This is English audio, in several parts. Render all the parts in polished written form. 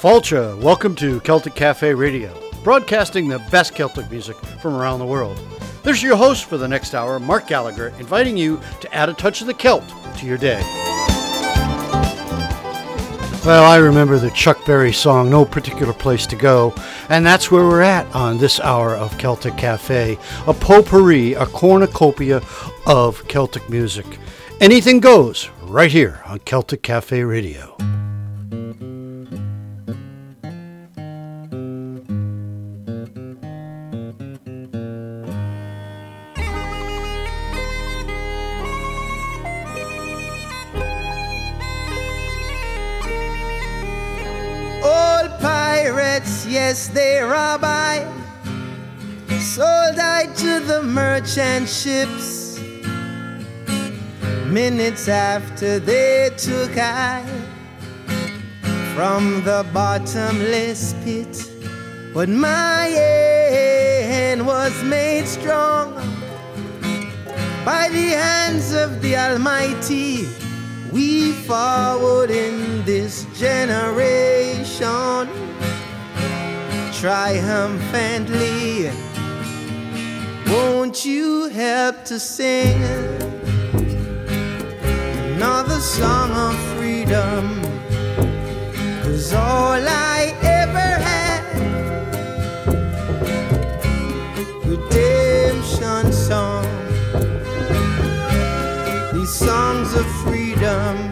Falcha, welcome to Celtic Cafe Radio, broadcasting the best Celtic music from around the world. This is your host for the next hour, Mark Gallagher, inviting you to add a touch of the Celt to your day. Well, I remember the Chuck Berry song, No Particular Place to Go, and that's where we're at on this hour of Celtic Cafe, a potpourri, a cornucopia of Celtic music. Anything goes right here on Celtic Cafe Radio. Yes, they rob I, sold I to the merchant ships. Minutes after they took I from the bottomless pit. But my hand was made strong by the hands of the Almighty. We forward in this generation triumphantly. Won't you help to sing another song of freedom? 'Cause all I ever had, redemption song, these songs of freedom.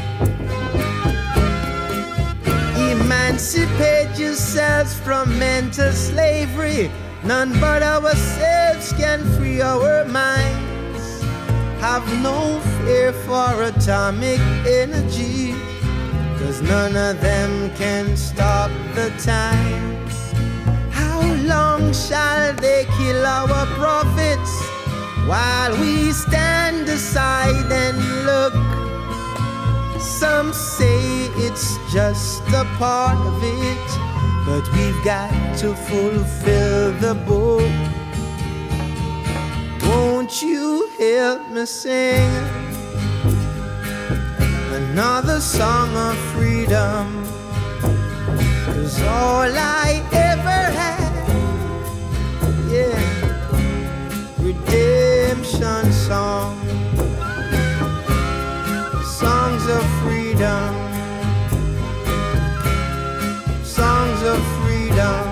Emancipate yourselves from mental slavery. None but ourselves can free our minds. Have no fear for atomic energy, 'cause none of them can stop the time. How long shall they kill our prophets while we stand aside and look? Some say it's just a part of it, but we've got to fulfill the book. Won't you help me sing another song of freedom? 'Cause all I ever had, yeah, redemption song, songs of freedom, songs of freedom.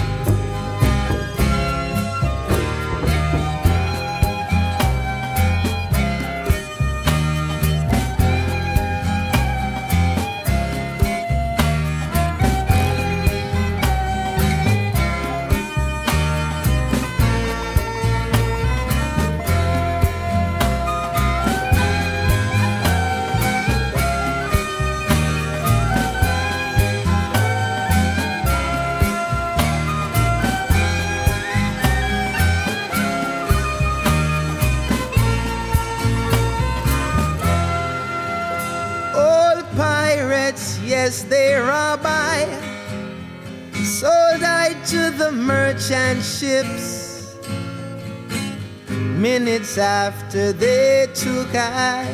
Yes, they rob I, sold I to the merchant ships. Minutes after they took I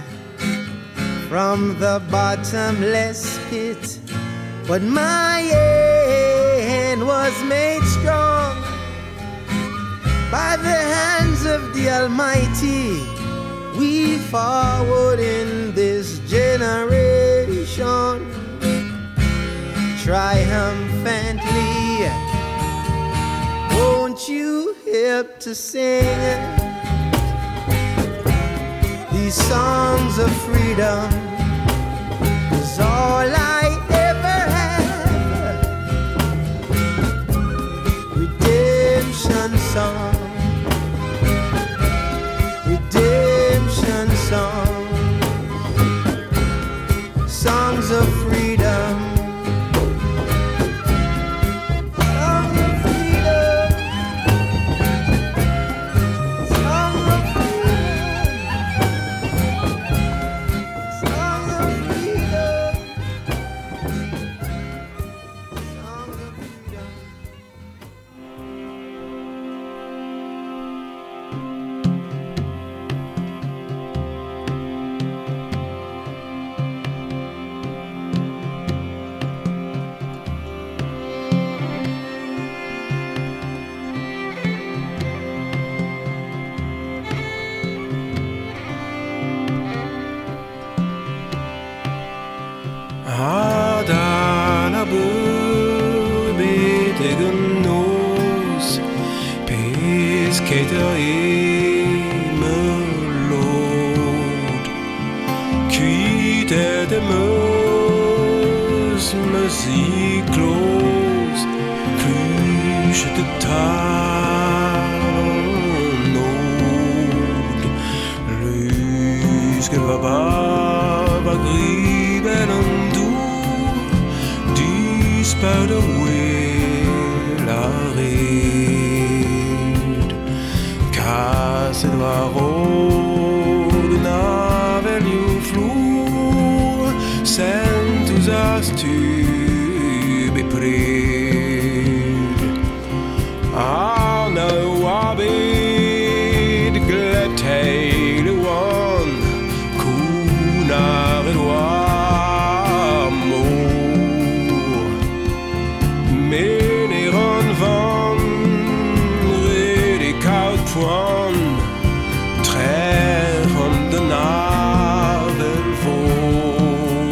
from the bottomless pit. But my hand was made strong by the hands of the Almighty. We forward in this generation triumphantly. Won't you help to sing these songs of freedom? 'Cause all I ever had, redemption song, redemption song, songs of freedom. Songs skater et melod. Cuite de meus, musiklos, kluche de talnod. Lyske var bare griben om du, de spurgte red. Kasset var råden av elgflor, sendt hos oss tybepred. Arne Wabid glemt hele vann, konar et var mor. Men i rønvann redig kaldt vann, trær om den navel vår.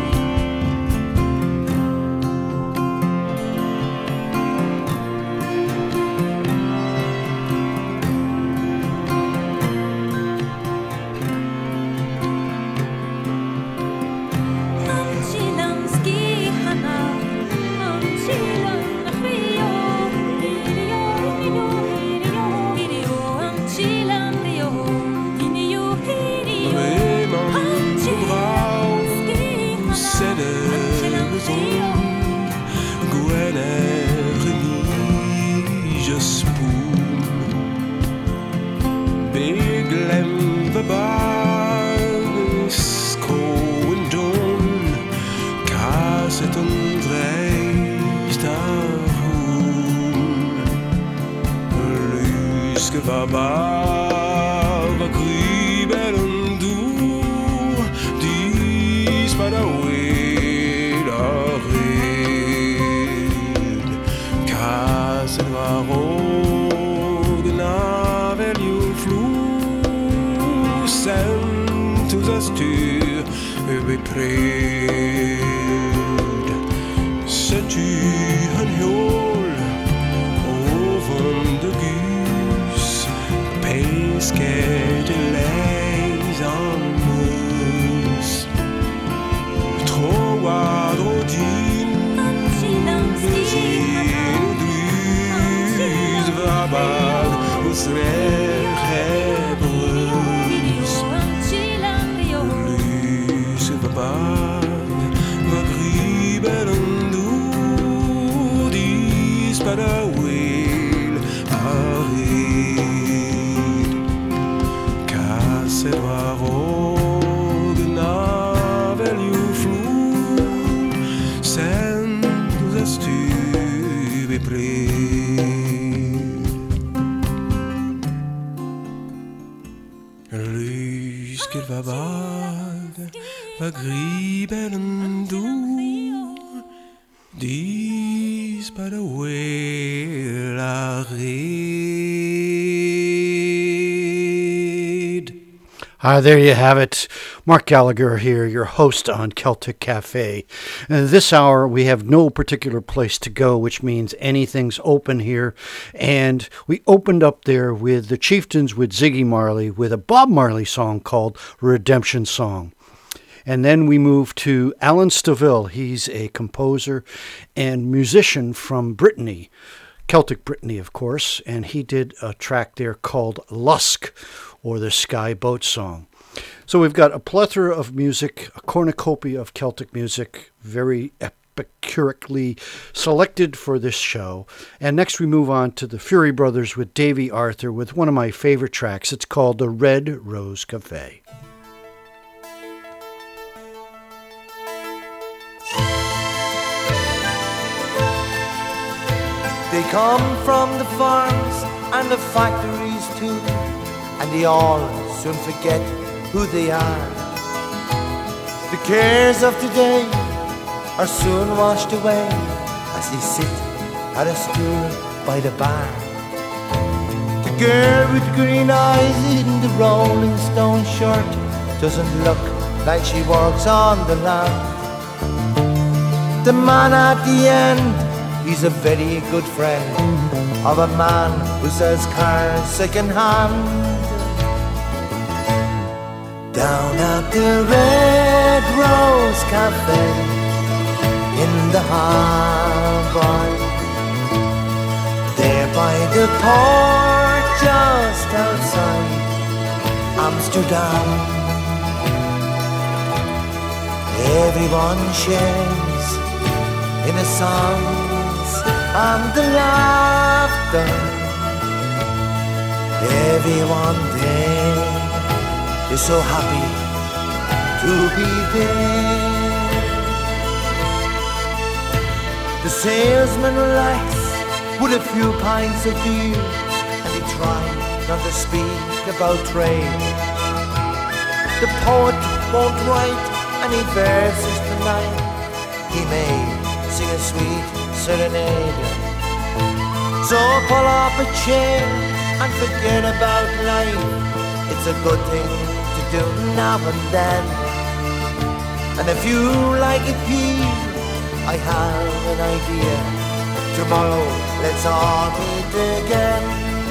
Var bare gribelen du, de spejder ud og red. Kasset var råden af elgflor, sendt hos os tybepred. Så han hjul oven det gys, pæskete langsammes. Troar du din lys var bad hos Hebrews. Lyset var bad, var gribelen du, de spætter vel og red. Kasset var råden af elgflor, sendt hos os tybepred. Lysket var bad, var gribelen du, de spejder vel og red. There you have it. Mark Gallagher here, your host on Celtic Cafe. And this hour, we have no particular place to go, which means anything's open here. And we opened up there with the Chieftains with Ziggy Marley with a Bob Marley song called Redemption Song. And then we moved to Alan Stivell. He's a composer and musician from Brittany, Celtic Brittany, of course. And he did a track there called Lusk, or the Sky Boat Song. So we've got a plethora of music, a cornucopia of Celtic music, very epicurically selected for this show. And next we move on to the Fury Brothers with Davy Arthur with one of my favorite tracks. It's called The Red Rose Cafe. They come from the farms and the factories too, and they all soon forget who they are. The cares of today are soon washed away as they sit at a stool by the bar. The girl with green eyes in the Rolling Stone shirt doesn't look like she works on the land. The man at the end He's a very good friend of a man who sells cars second hand. Down at the Red Rose Cafe in the harbour, there by the port just outside Amsterdam, everyone shares in the songs and the laughter. Everyone there is so happy to be there. The salesman relaxed with a few pints of beer, and he tried not to speak about trade. The poet won't write any verses tonight. He may sing a sweet serenade. So pull up a chair and forget about life. It's a good thing to do now and then. And if you like it here, I have an idea. Tomorrow let's all meet again.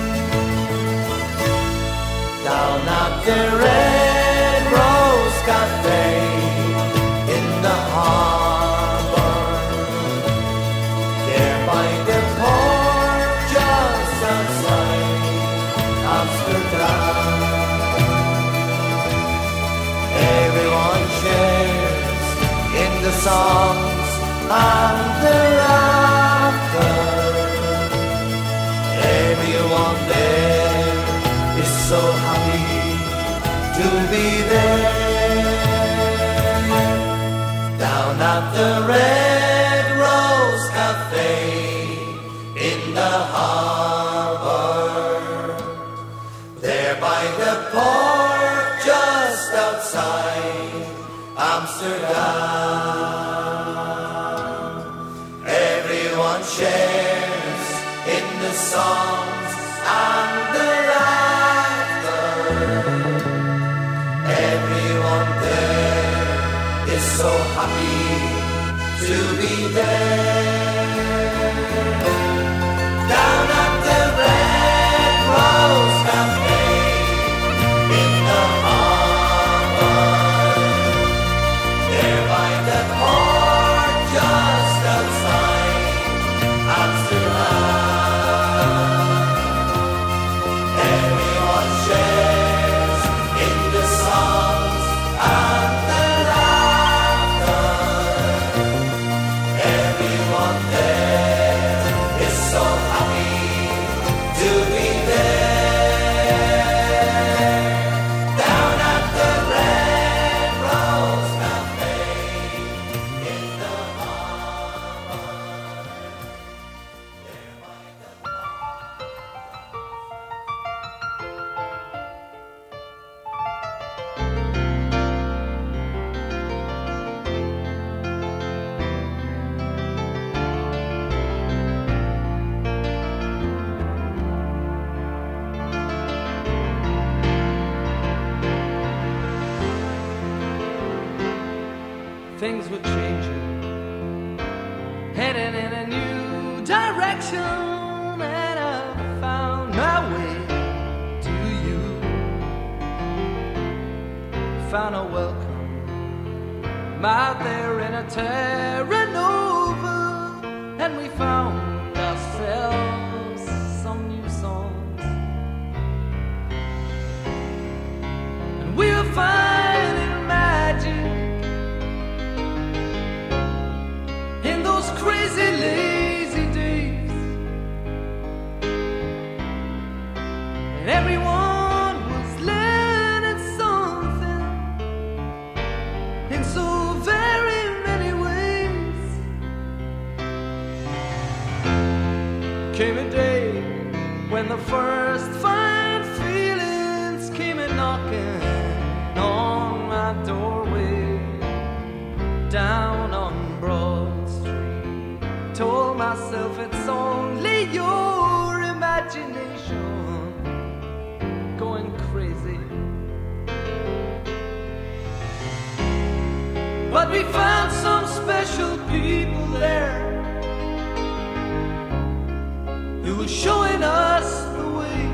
Down at the Red Rose Cafe in the harbour, there by the port just outside Amsterdam. Everyone shares in the songs and the laughter. Everyone there is so happy to be there. Down at the Red Rose Cafe in the harbour, there by the port just outside Amsterdam. Everyone shares in the songs and the laughter. Everyone there is so happy to be there. Down at the Red Rose Cafe in the harbour, there by the port just outside Amsterdam. Everyone shares in the songs and the laughter. Everyone there is so happy to be there. Down at the Red Rose Cafe in the harbour. Things were changing, heading in a new direction, and I found my way to you. Found a welcome out there in a Terra Nova, and we found ourselves some new songs, and we were finding magic in those crazy lazy days. And everyone was learning something in so very many ways. Came a day when the first fine feelings came a knocking on my doorway. Down on Broad Street, told myself it's only your imagination going crazy. But we found some special people there You were showing us the way.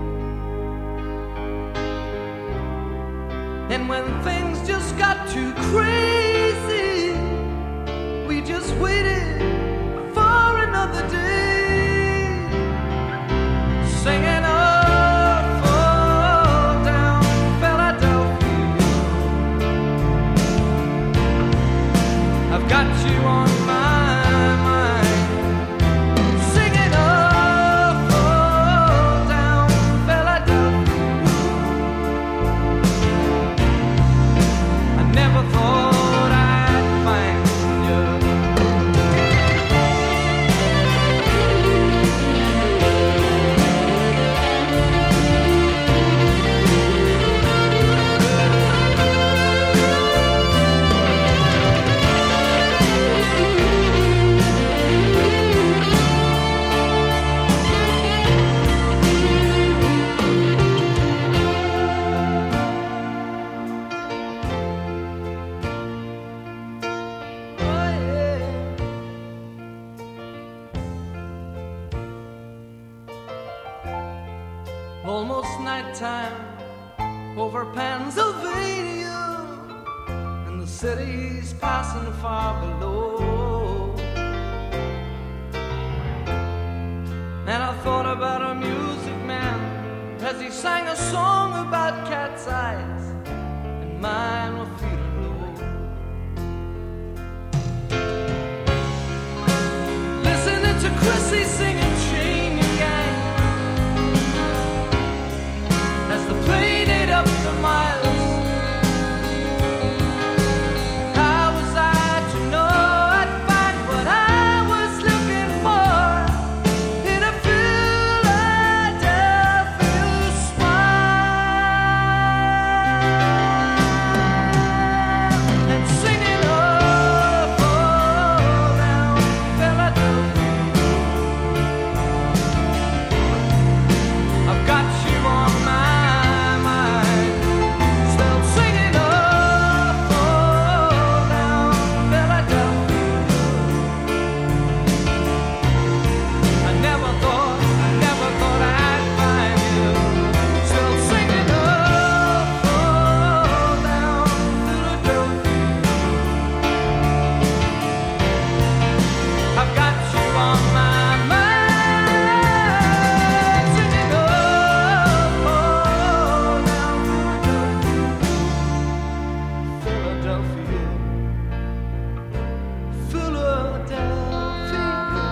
And when things just got too crazy, we just waited for another day, singing up, fall down, Philadelphia. I've got you on my mind, singing up, fall down, Philadelphia. I never thought I'd find you. Almost nighttime over Pennsylvania, and the city's passing far below. And I thought about a music man as he sang a song about cat's eyes, and mine were feeling low. Listening to Chrissy singing Chain Gang as the plane ate up the miles. How was I to know I'd find what I was looking for in a Philadelphia smile? And singing up, fall down, Philadelphia. I've got you on my mind, still singing up, fall down, Philadelphia. I never thought I'd find you, still singing up, fall down, Philadelphia. I've got you on my mind, singing up, fall down, Philadelphia, Philadelphia,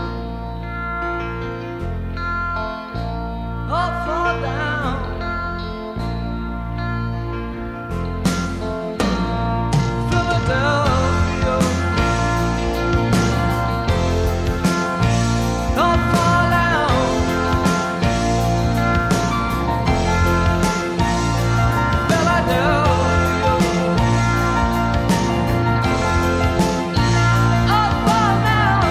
oh, fall down, Philadelphia, oh, fall down, Philadelphia, oh, fall down,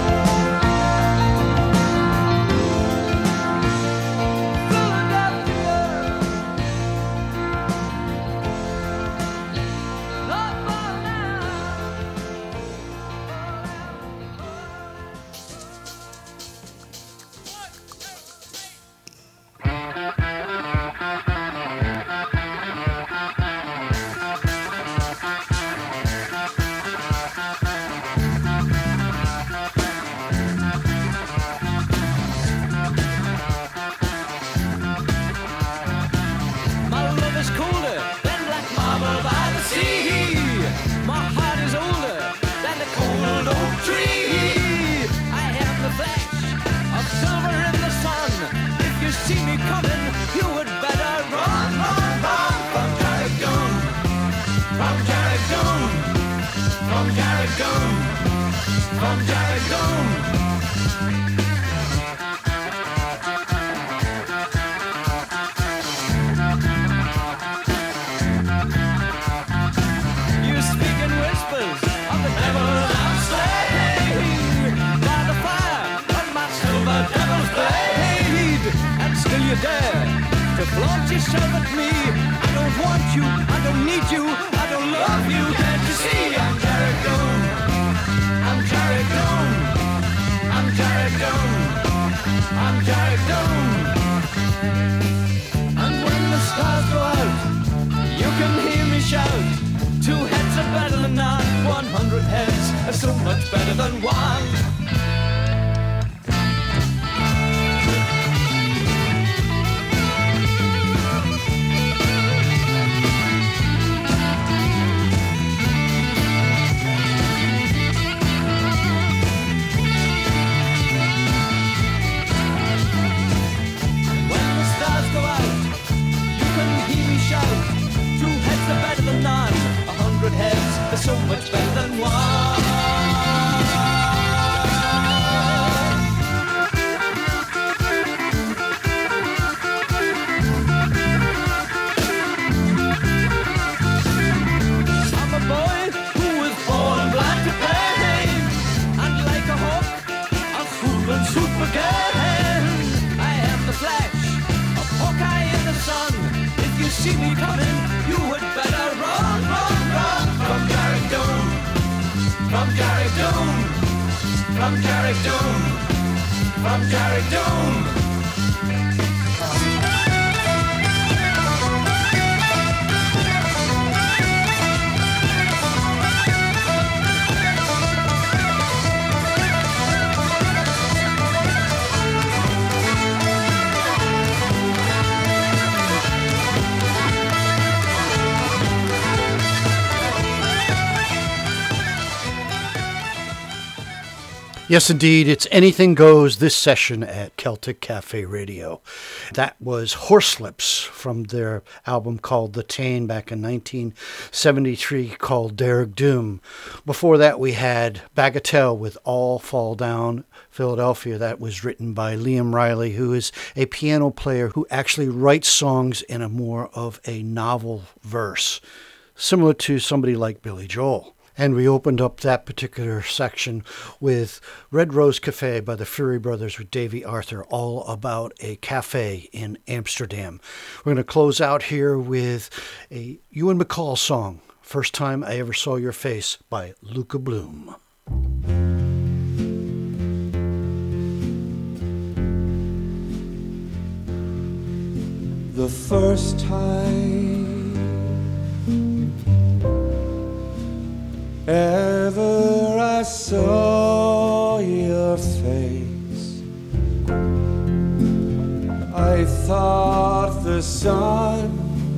My love is colder than black marble by the sea. My heart is older than the cold oak tree. I am the flash of silver in the sun. If you see me coming, you would better run, run, run from Carrickdown, from Carrickdown, from Carrickdown, from Carrickdown. You speak in whispers of the devil I'm slaying by the fire of my silver devil's blade, and still you dare to flaunt yourself at me. I don't want you, I don't need you, I don't love you. Can't you see I'm Carrickdown, I'm Carrickdown, I'm Carrickdown. I'm Garrick Doom. And when the stars go out, you can hear me shout. 2 heads are better than none. 100 heads are so much better than one. Heads are so much better than one. I'm a boy who was born blind to pain, and like a hawk, I'll swoop and swoop again. I am the Flash, a Hawkeye in the sun. If you see me coming, you would better run, run, run. From Garrick Doom, from Garrick Doom, from Garrick Doom, from Garrick Doom. Yes, indeed. It's anything goes this session at Celtic Cafe Radio. That was Horselips from their album called The Tane back in 1973 called Derek Doom. Before that, we had Bagatelle with All Fall Down, Philadelphia. That was written by Liam Riley, who is a piano player who actually writes songs in a more of a novel verse, similar to somebody like Billy Joel. And we opened up that particular section with Red Rose Cafe by the Fury Brothers with Davy Arthur, all about a cafe in Amsterdam. We're going to close out here with a Ewan MacColl song, First Time I Ever Saw Your Face by Luca Bloom. The first time ever I saw your face, I thought the sun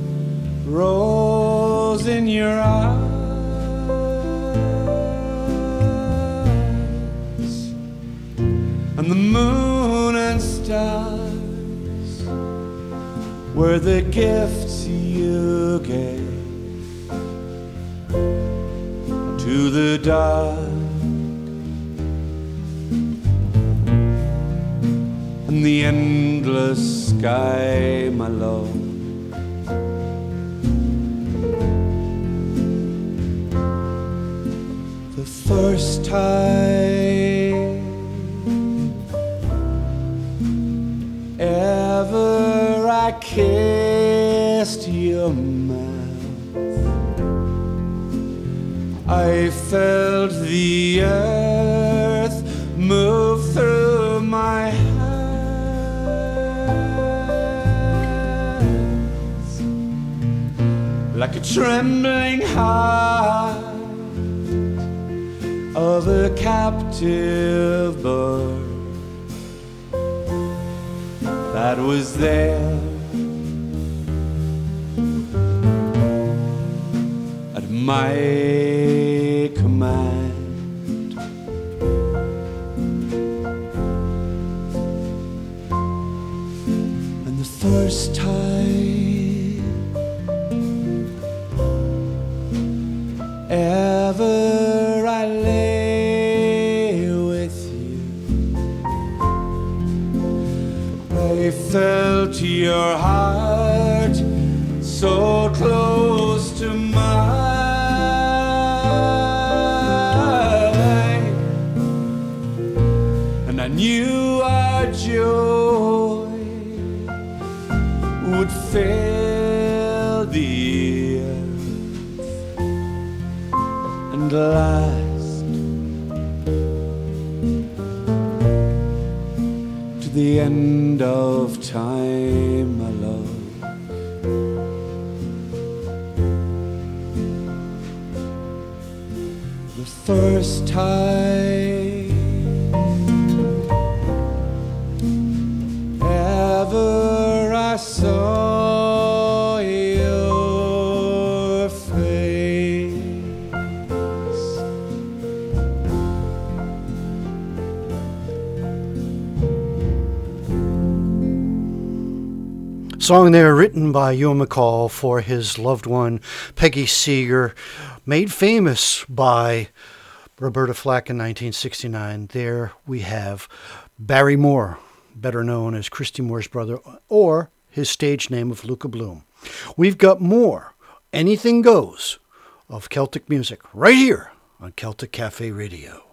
rose in your eyes, and the moon and stars were the gifts you gave to the dark, and the endless sky, my love. The first time ever I kissed your mouth, I felt the earth move through my hands like a trembling heart of a captive bird that was there at my command. And the first time ever I lay with you, I felt your heart so close to mine, and I knew our joy would fill the earth and last to the end of time, my love. The first time ever I saw your face. Song there written by Ewan MacColl for his loved one, Peggy Seeger, made famous by Roberta Flack in 1969. There we have Barry Moore, better known as Christy Moore's brother, or his stage name of Luca Bloom. We've got more Anything Goes of Celtic music right here on Celtic Cafe Radio.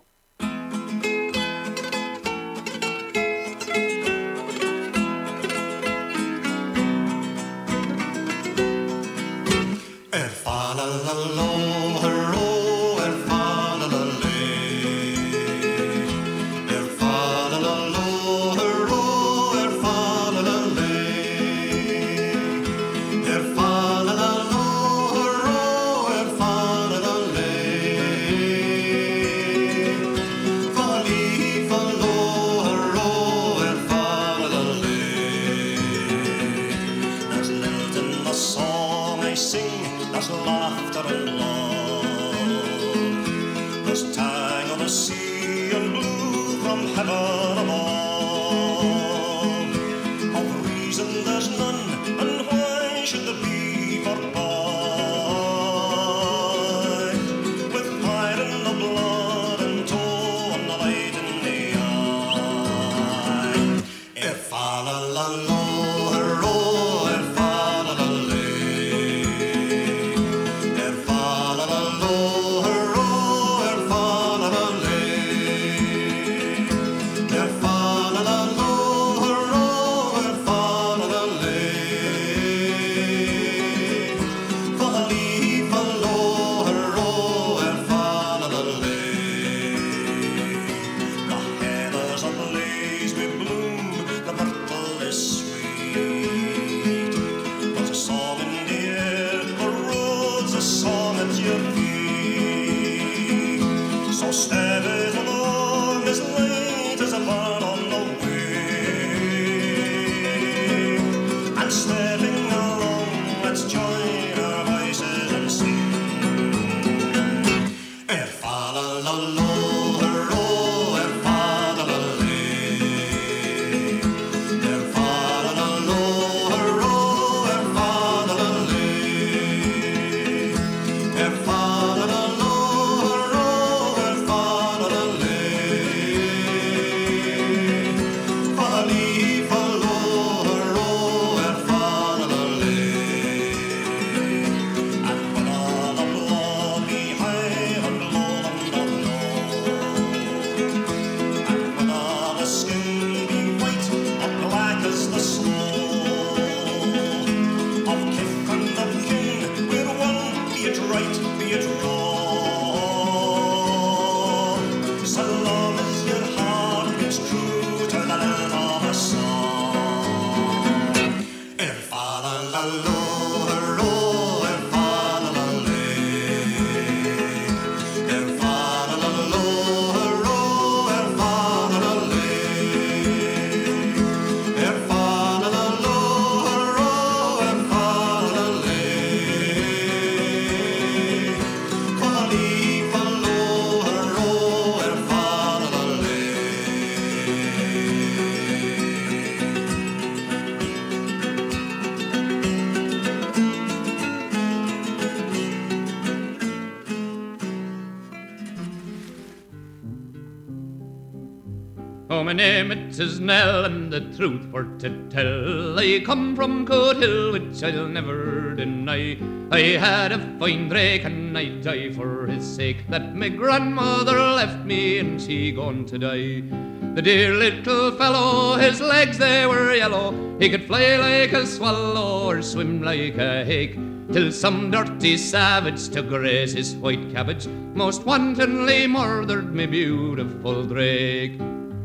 Oh, my name it is Nell, and the truth for to tell, I come from Coathill, which I'll never deny. I had a fine drake, and I die for his sake, that my grandmother left me, and she gone to die. The dear little fellow, his legs they were yellow, he could fly like a swallow or swim like a hake, till some dirty savage to graze his white cabbage most wantonly murdered me beautiful drake.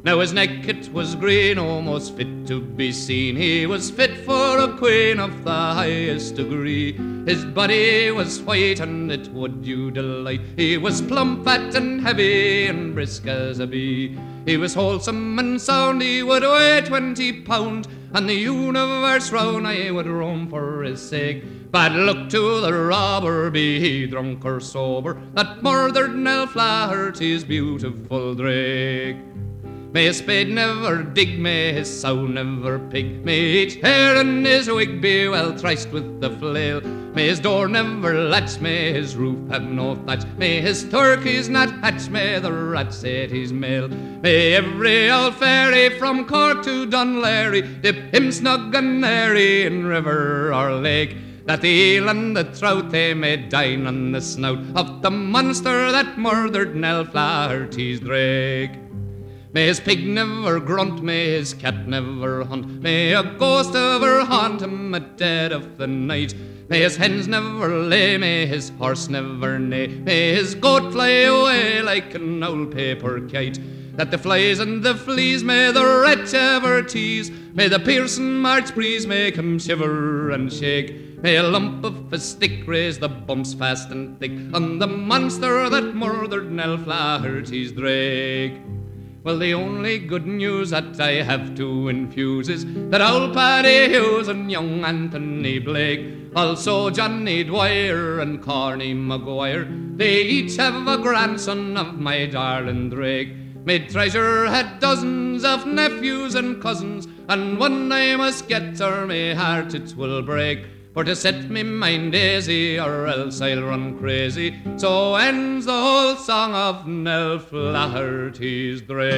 Now his neck it was green, almost fit to be seen. He was fit for a queen of the highest degree. His body was white and it would you delight. He was plump, fat and heavy and brisk as a bee. He was wholesome and sound, he would weigh 20 pound, and the universe round I would roam for his sake. Bad luck to the robber, be he drunk or sober, that murdered Nell Flaherty's beautiful Drake. May his spade never dig, may his sow never pig, may each hair in his wig be well triced with the flail. May his door never latch, may his roof have no thatch, may his turkeys not hatch, may the rats eat his mail. May every old fairy from Cork to Dunleary dip him snug and airy in river or lake, that the eel and the trout they may dine on the snout of the monster that murdered Nell Flaherty's Drake. May his pig never grunt, may his cat never hunt, may a ghost ever haunt him at dead of the night. May his hens never lay, may his horse never neigh, may his goat fly away like an old paper kite, that the flies and the fleas may the wretch ever tease, may the piercing March breeze make him shiver and shake, may a lump of a stick raise the bumps fast and thick on the monster that murdered Nell Flaherty's Drake. Well, the only good news that I have to infuse is that old Paddy Hughes and young Anthony Blake, also Johnny Dwyer and Corny Maguire, they each have a grandson of my darling Drake. My treasure had dozens of nephews and cousins, and one I must get or my heart it will break. For to set me mind easy or else I'll run crazy. So ends the whole song of Nell Flaherty's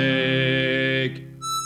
Drake.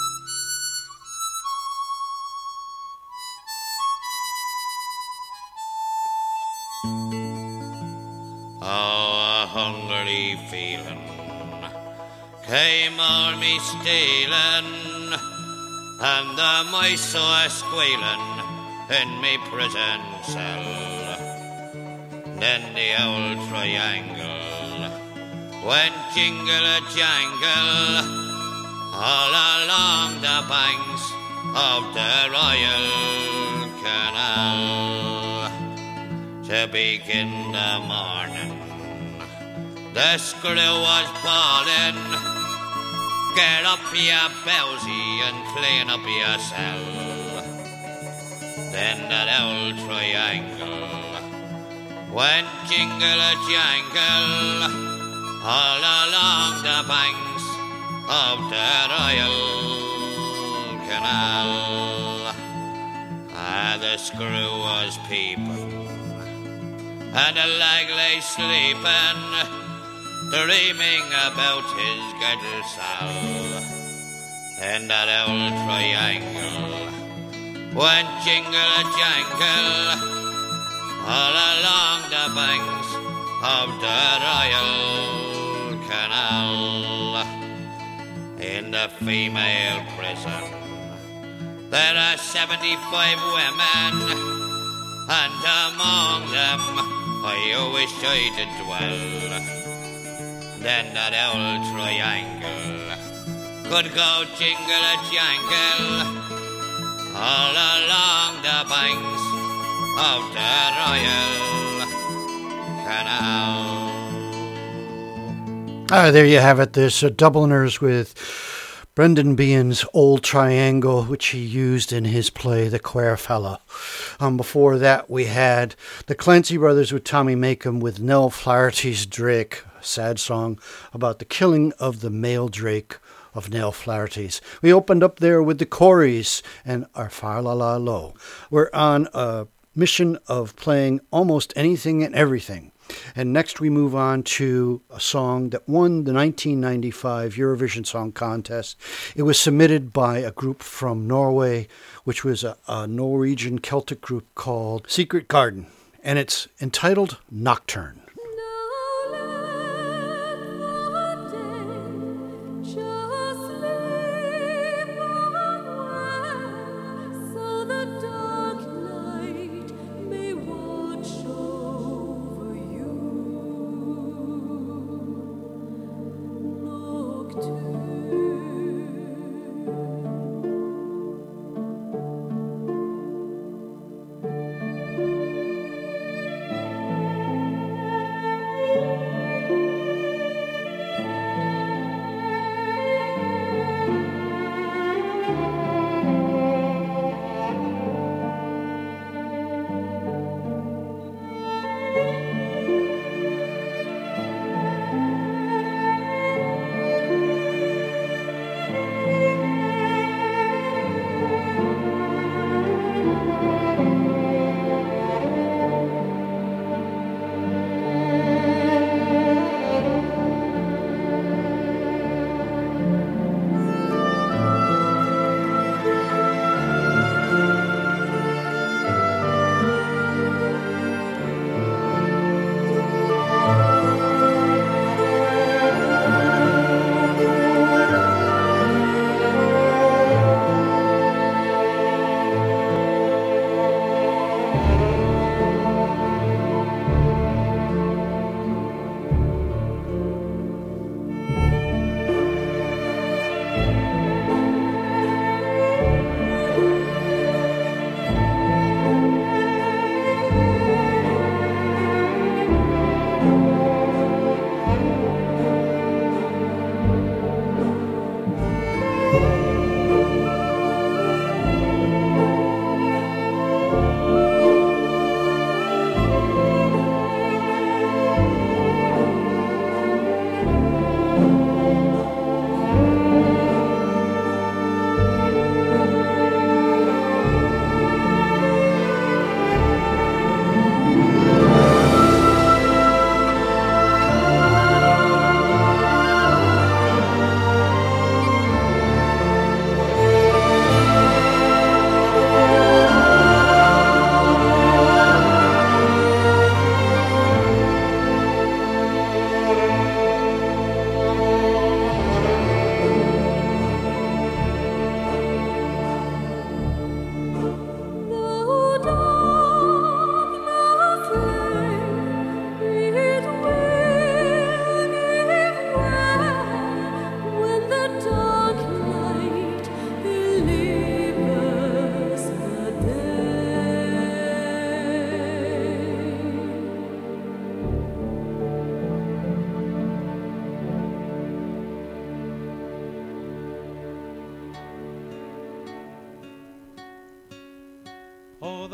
Oh, a hungry feeling came on me stealing, and the mice saw squealing in me prison cell. Then the old triangle went jingle-a-jangle all along the banks of the Royal Canal. To begin the morning, the screw was bawling, get up ya Bowsy and clean up yourself. Then that old triangle went jingle-a-jangle all along the banks of the Royal Canal. The screw was peeping, and the lag lay sleeping, dreaming about his girdle soul. Then that old triangle went jingle-a-jangle all along the banks of the Royal Canal. In the female prison there are 75 women, and among them I wish I did dwell. Then that old triangle could go jingle-a-jangle all along the banks of the Royal Canal. There you have it. There's Dubliners with Brendan Behan's Old Triangle, which he used in his play The Quare Fella. Before that, we had the Clancy Brothers with Tommy Makem with Nell Flaherty's Drake, a sad song about the killing of the male drake of Nell Flaherty's. We opened up there with the Corys and our Far La La Lo. We're on a mission of playing almost anything and everything. And next we move on to a song that won the 1995 Eurovision Song Contest. It was submitted by a group from Norway, which was a Norwegian Celtic group called Secret Garden. And it's entitled Nocturne. Nocturne.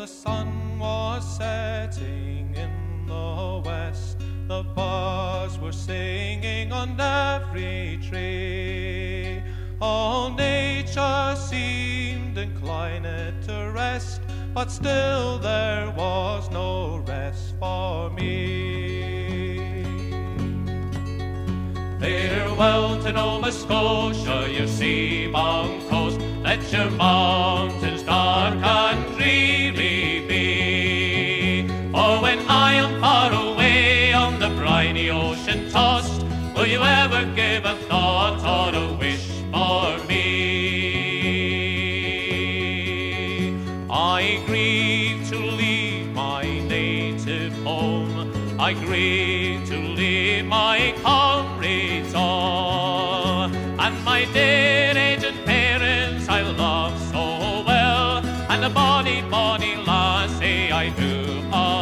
sun was setting in the west, the birds were singing on every tree. All nature seemed inclined to rest, but still there was no rest for me. Farewell to Nova Scotia, your sea-bound coast. Let your mountains dark and dreary be. For when I am far away on the briny ocean tossed, will you ever give a thought or a wish for me? I grieve to leave my native home, I grieve to leave my comrades all, and my dear aged parents I love so well, and the bonny, bonny lassie I do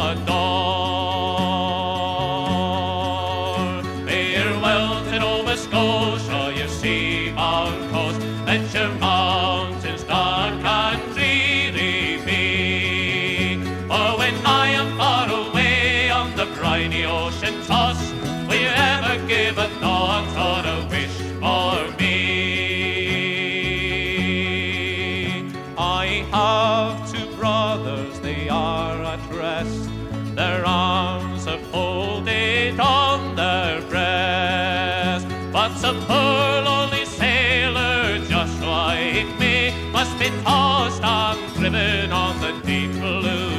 adore. Farewell to Nova Scotia, your sea-bound coast, let your mountains dark and dreary be. For when I am far away on the briny ocean tossed, will you ever give a thought or a wish for me? I have two brothers, they are at rest, their arms are folded on their breast. But some poor lonely sailor just like me must be tossed and driven on the deep blue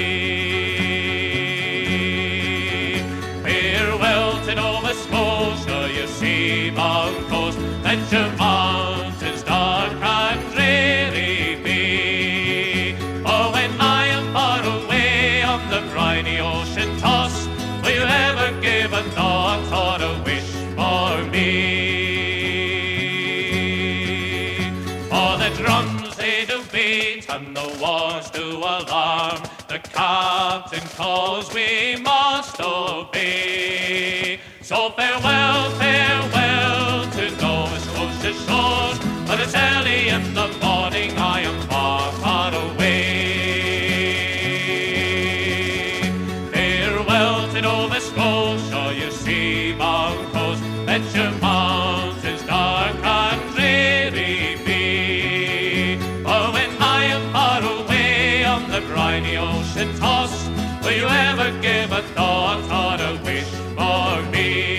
sea. Farewell to Nova Scotia, your sea-bound coast, let your mountains dark and dreary be. For when I am far away on the briny ocean tossed, will you ever give a thought or a wish for me? For the drums they do beat and the wars do alarm, the captain calls we must obey. So farewell, farewell to Nova Scotia shores, but it's early in the morning, I am far, far away. Farewell to Nova Scotia, your sea-bound coast, let your mountains dark and dreary be. For when I am far away on the briny ocean tossed, will you ever give a thought or a wish for me?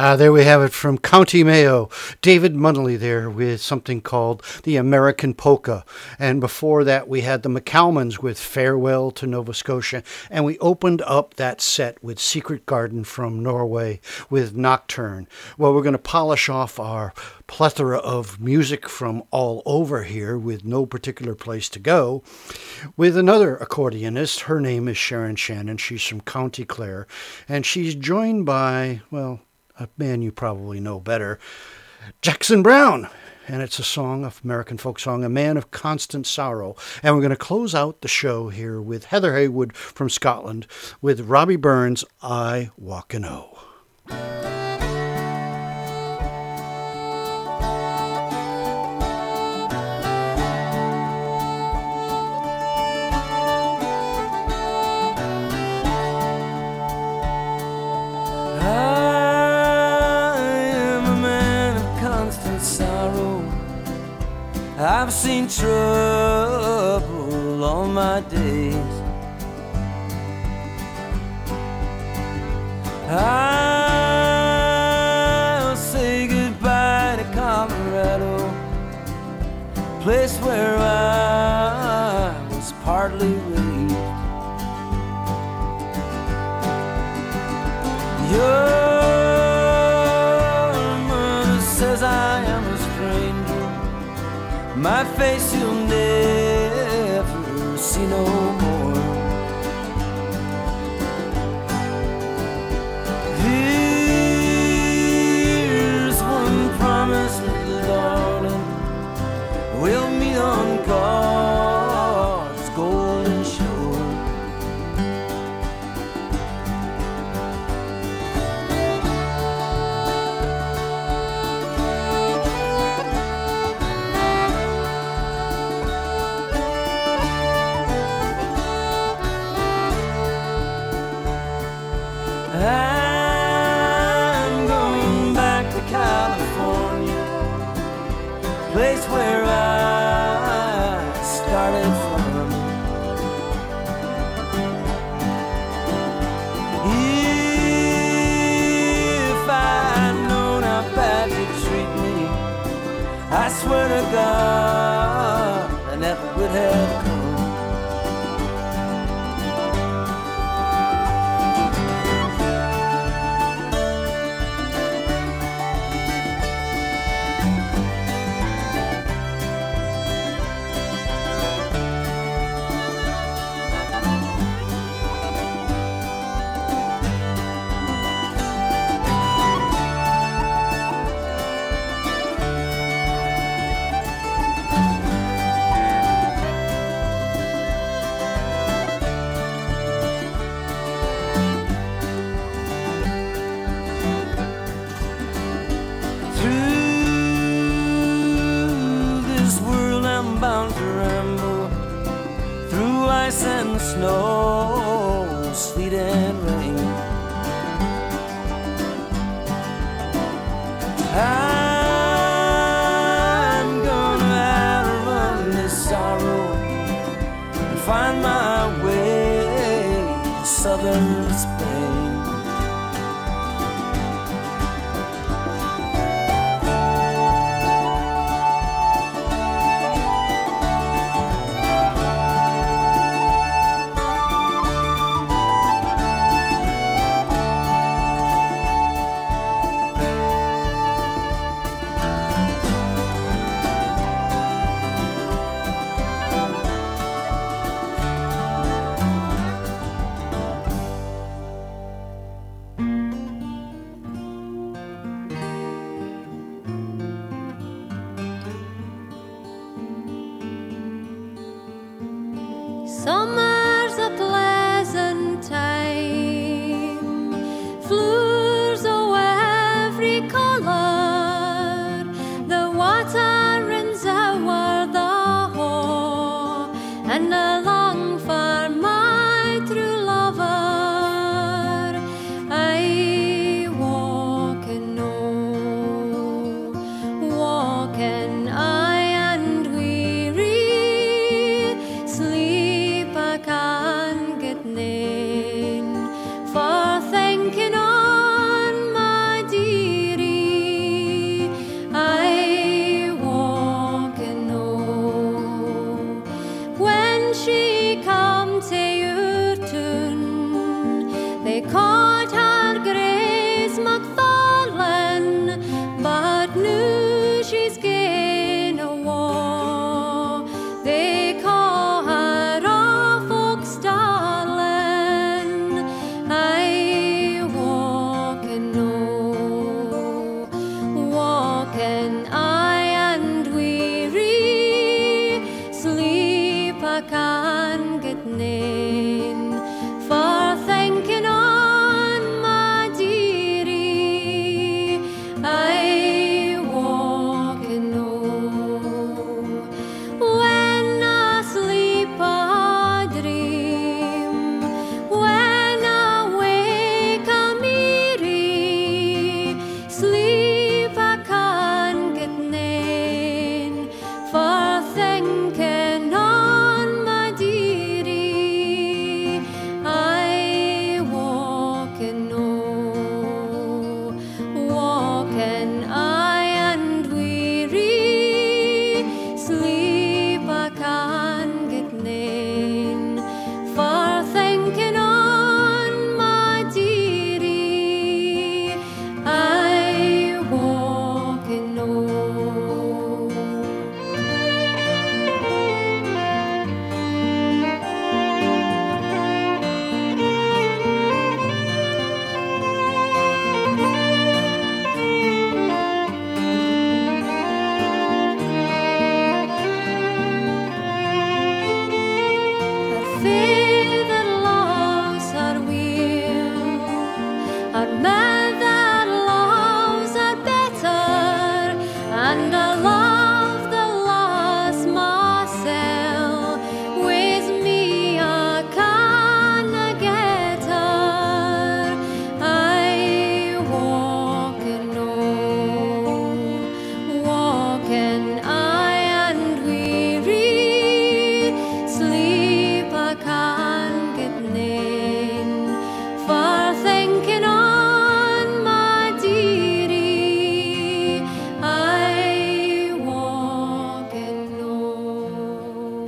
There we have it from County Mayo. David Munnelly there with something called The American Polka. And before that, we had the McCalmans with Farewell to Nova Scotia. And we opened up that set with Secret Garden from Norway with Nocturne. Well, we're going to polish off our plethora of music from all over here with no particular place to go with another accordionist. Her name is Sharon Shannon. She's from County Clare. And she's joined by, well, a man you probably know better, Jackson Browne. And it's a song, an American folk song, A Man of Constant Sorrow. And we're going to close out the show here with Heather Haywood from Scotland with Robbie Burns' I Walk and O. I've seen trouble all my days. I'll say goodbye to Colorado, place where I was partly raised. Your mother says I am a stranger, my face you'll never see no more. Here's one promise, little darling, we'll meet on God's golden shore. I'm going back to California, place where I started from. If I'd known how bad you'd treat me, I swear to God I never would have come. And snow, sleet and rain. I'm gonna outrun this sorrow and find my way to southern Spain. Summer's a pleasant time, flowers of every colour, the water runs over the haw, and I long for my true lover. I walking on, walking I and weary, sleep I can't get nane, for thinking on my dear. I can get nain for thinking on my dearie. I walking home when I sleep I dream, when I wake I'm eerie. Sleep I can get nain for thinking on my dearie. I walking home, walking I and weary. Sleep I can get nain for thinking on my dearie. I walking home. Her feather loves her wheel, her mother loves her better, and I love the lass myself. With me I canna get her. I walking home, walking I and weary. Sleep I can get nain for thinking on my dearie. I walking home.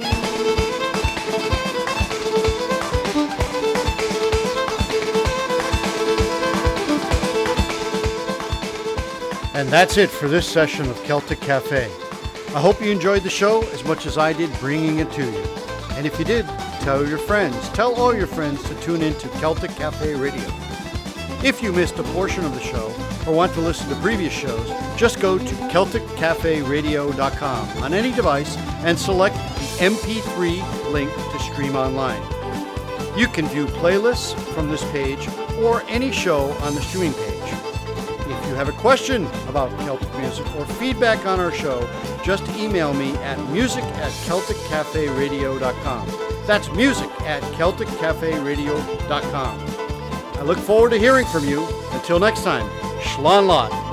And that's it for this session of Celtic Cafe. I hope you enjoyed the show as much as I did bringing it to you. And if you did, tell your friends. Tell all your friends to tune in to Celtic Cafe Radio. If you missed a portion of the show or want to listen to previous shows, just go to CelticCafeRadio.com on any device and select the MP3 link to stream online. You can view playlists from this page or any show on the streaming page. If you have a question about Celtic music or feedback on our show, just email me at music@CelticCafeRadio.com. That's music@CelticCafeRadio.com. I look forward to hearing from you. Until next time, Schlan Lot.